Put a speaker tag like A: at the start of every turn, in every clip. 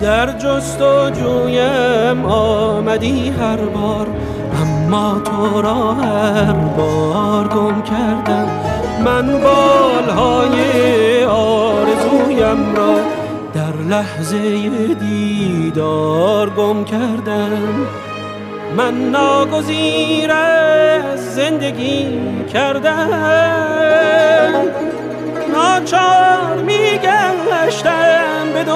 A: در جستجویم آمدی هر بار، اما تو را هر بار گم کردم. من بالهای آرزویم را در لحظه دیدار گم کردم. من ناگزیر از زندگی کردم، ناچار میگشتم به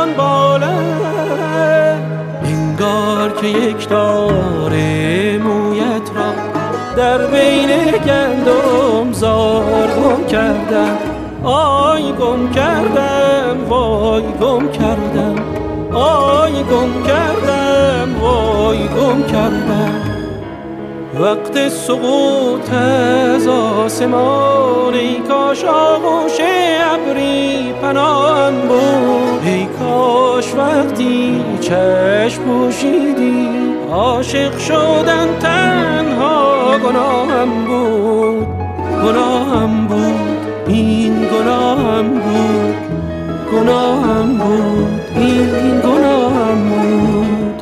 A: دنبالم. انگار که یک تاره مویت را در بین گندم زار گم کردم. آی گم کردم، وای گم کردم، آی گم کردم، وای گم کردم. وقت سقوط از آسمان، ای کاش آغوش ابری پناهم بود. ای کاش وقتی چشم پوشیدی، عاشق شدن تنها گناهم بود. گناهم بود، این گناهم بود، گناهم بود، این گناهم بود.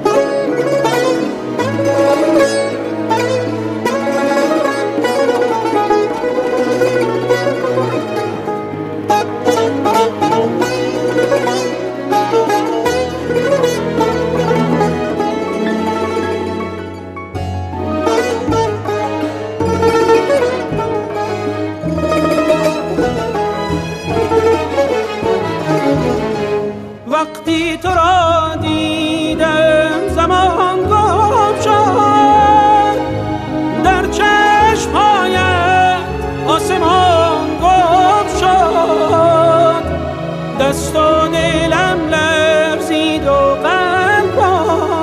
A: وقتی تو را دیدم زمان گم شد، در چشم‌هایت آسمان گم شد. دست و دلم لرزید و قلبم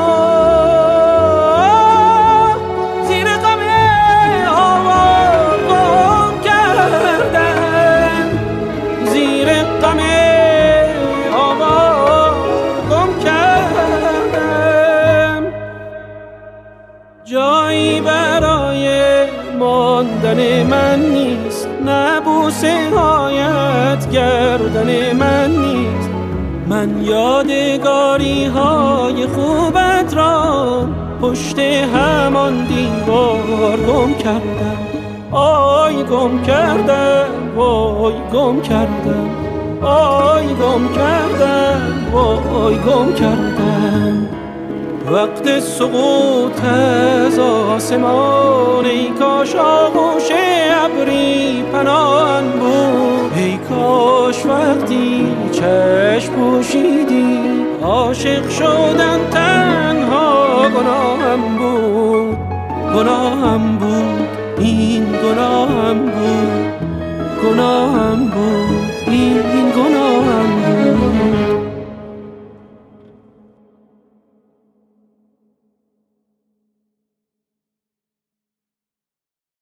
A: زیر غم آوار گم کردم. زیر غم جایی برای ماندن من نیست، نه بوسه هایت گردن من نیست. من یادگاری های خوبت را پشت همان دیوار گم کردم. آی گم کردم، وای گم کردم، آی گم کردم، وای گم کردم. وقت سقوط از آسمان، ای کاش آغوش ابری پناهم بود. ای کاش وقتی چشم پوشیدی، عاشق شدن تنها گناهم بود. گناهم